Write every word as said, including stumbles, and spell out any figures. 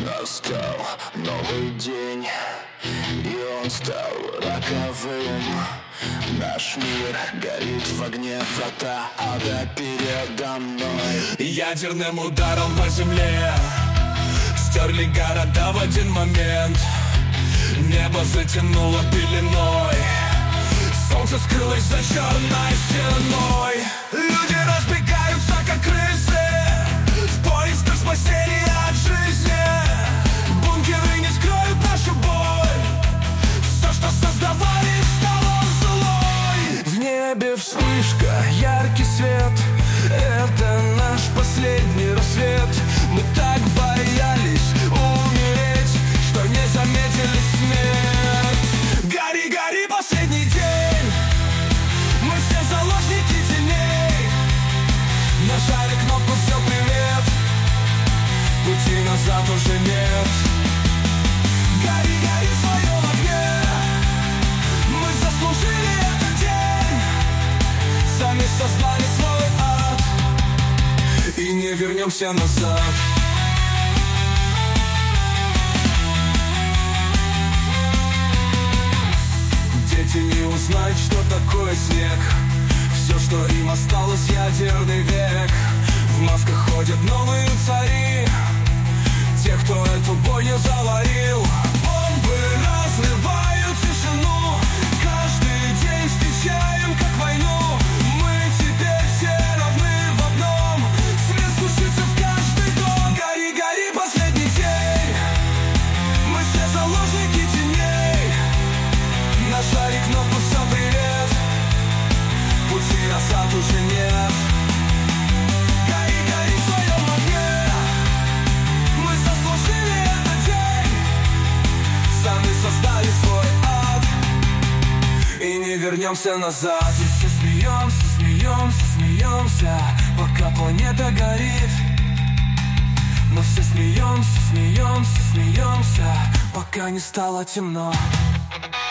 Настал новый день, и он стал роковым. Наш мир горит в огне, врата ада передо мной. Ядерным ударом по земле стерли города в один момент. Небо затянуло пеленой, солнце скрылось за черной стеной. Люди разбегаются, как крысы, в поисках спасения от жизни. Бункеры не скроют нашу боль, все, что создавали, стало злой. В небе вспышка, яркий свет, это наш последний рассвет. Мы так боялись умереть, что не заметили смерть. Гори, гори, последний день, мы все заложники теней. Нажали кнопку, все, привет, пути назад уже нет. Гори, гори в своем огне, мы заслужили этот день. Сами создали свой ад и не вернемся назад. Дети не узнают, что такое снег. Все, что им осталось, ядерный век. В масках ходят новые цари, те, кто эту бойню заварил. Бомбы разрывают тишину, каждый день встречаем как войну. Мы теперь все равны в одном, свет стучится в каждый дом. Гори, гори, последний день, мы все заложники теней. Нажали кнопку, все, привет, пути назад уже нет. Гори, гори в своем огне, мы заслужили этот день. Сами создали свой ад и не вернемся назад. И все смеемся, смеемся, смеемся, пока планета горит. Мы все смеемся, смеемся, смеемся, пока не стало темно.